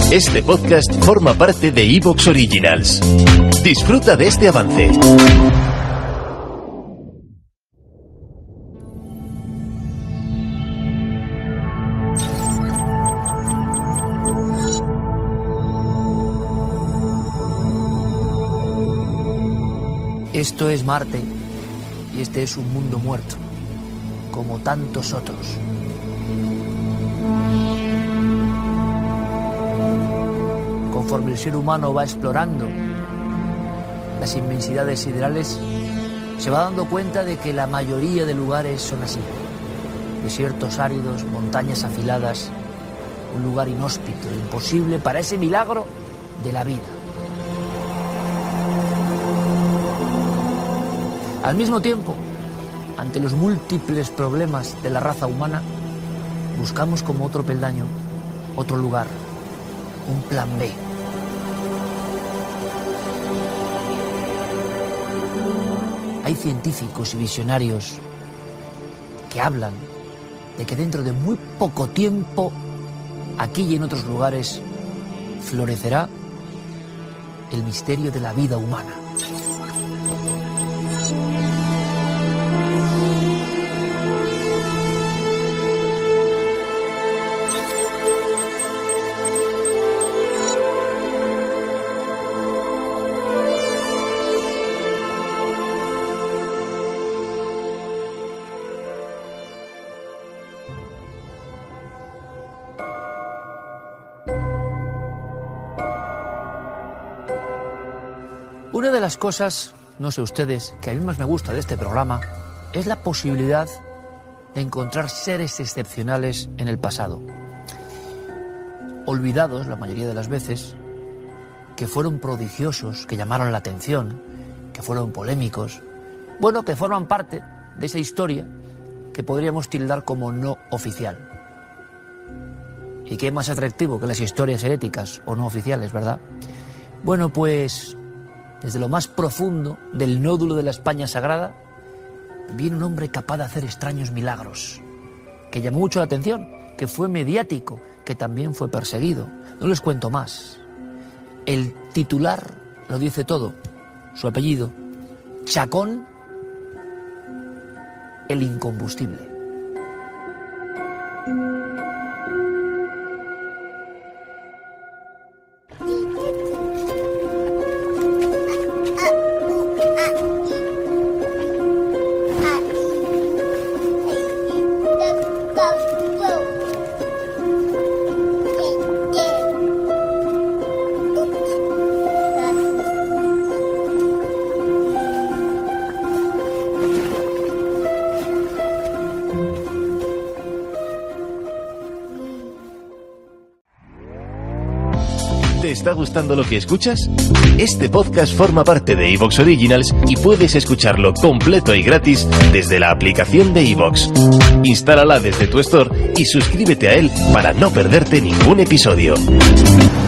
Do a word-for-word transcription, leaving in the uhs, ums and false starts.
Este podcast forma parte de iVoox Originals. Disfruta de este avance. Esto es Marte y este es un mundo muerto, como tantos otros. Conforme el ser humano va explorando las inmensidades siderales, se va dando cuenta de que la mayoría de lugares son así. Desiertos áridos, montañas afiladas, un lugar inhóspito, imposible para ese milagro de la vida. Al mismo tiempo, ante los múltiples problemas de la raza humana, buscamos como otro peldaño, otro lugar, un plan B. Hay científicos y visionarios que hablan de que dentro de muy poco tiempo, aquí y en otros lugares, florecerá el misterio de la vida humana. Una de las cosas, no sé ustedes, que a mí más me gusta de este programa, es la posibilidad de encontrar seres excepcionales en el pasado. Olvidados, la mayoría de las veces, que fueron prodigiosos, que llamaron la atención, que fueron polémicos, bueno, que forman parte de esa historia que podríamos tildar como no oficial. ¿Y qué más atractivo que las historias heréticas o no oficiales, verdad? Bueno, pues desde lo más profundo del nódulo de la España sagrada, viene un hombre capaz de hacer extraños milagros, que llamó mucho la atención, que fue mediático, que también fue perseguido. No les cuento más. El titular lo dice todo. Su apellido, Chacón, el incombustible. ¿Te está gustando lo que escuchas? Este podcast forma parte de iVoox Originals y puedes escucharlo completo y gratis desde la aplicación de iVoox. Instálala desde tu store y suscríbete a él para no perderte ningún episodio.